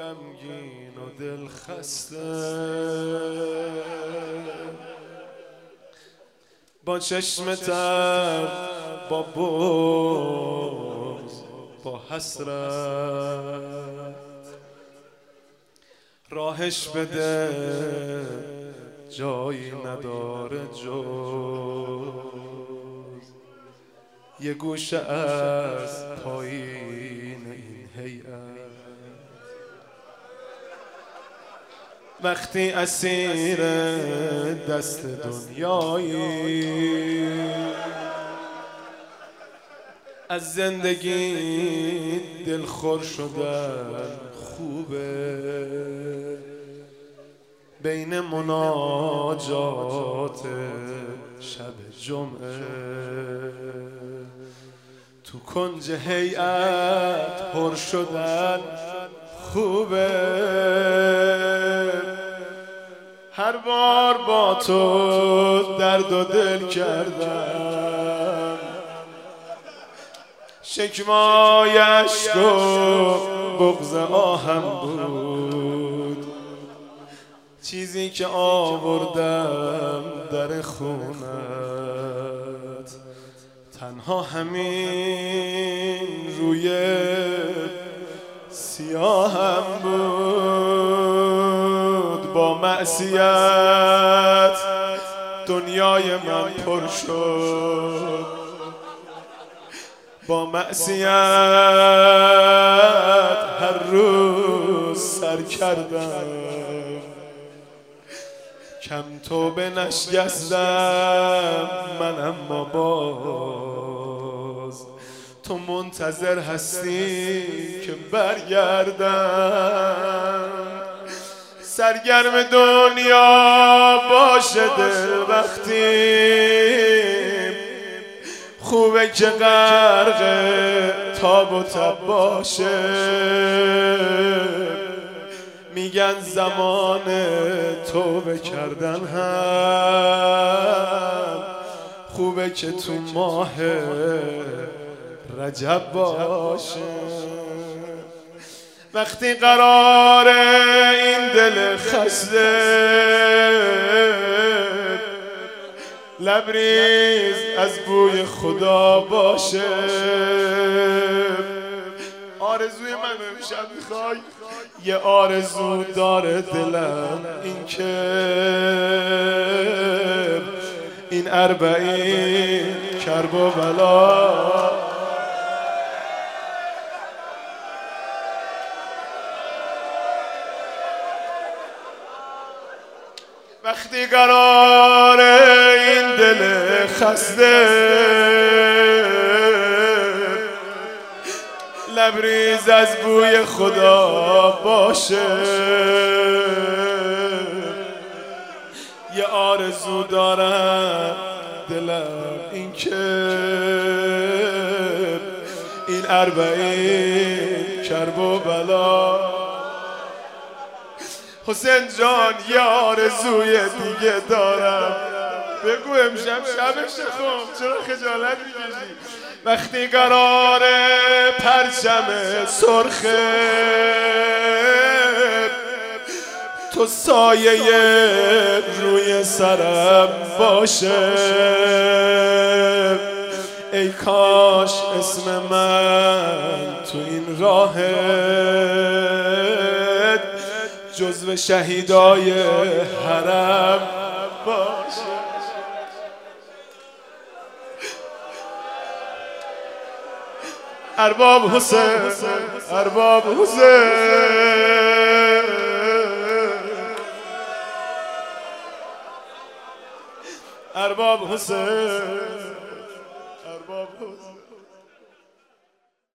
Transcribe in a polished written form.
غمگین و دل خسته، با چشم تر، با بغض، با حسرت راهش بده، جایی نداره جز یه گوشه از پایین این هیئت. وقتی اسیر دست دنیایی، از زندگی دلخور شدن خوبه، بین مناجات شب جمعه تو کنج هیئت پر شدن خوبه. هر بار با تو درد و دل کردم، شکمای اشک و بغض آهم بود، چیزی که آوردم در خونت تنها همین روی سیاهم بود. با معصیت دنیای من پر شد، با معصیت هر روز سر کردم، کم توبه نشکستم من، اما باز تو منتظر هستی که برگردم. سرگرم دنیا باشه دل وقتی، خوبه که غرق تاب و تب باشه. میگن زمان توبه کردن هم خوبه که تو ماه رجب باشه. وقتی قرار این دل خسته لبریز از بوی خدا باشه. آرزوی من امشب میخوای، یه آرزو داره دلم، این که این 40 کرب و بلا وقتی قرار این دل خسته لبریز از بوی خدا باشه. یه آرزو دارم دلم، این که این 40 کرب و بلا. حسین جان یه آرزوی دیگه دارم، بگو امشب شبش خم، چرا خجالت میکشی؟ وقتی قرار پرچم سرخه تو سایه روی سرم باشه، ای کاش اسم من تو این راهت جزو شهیدای حرم باشه. ارباب حسین، ارباب حسین، ارباب حسین، ارباب حسین.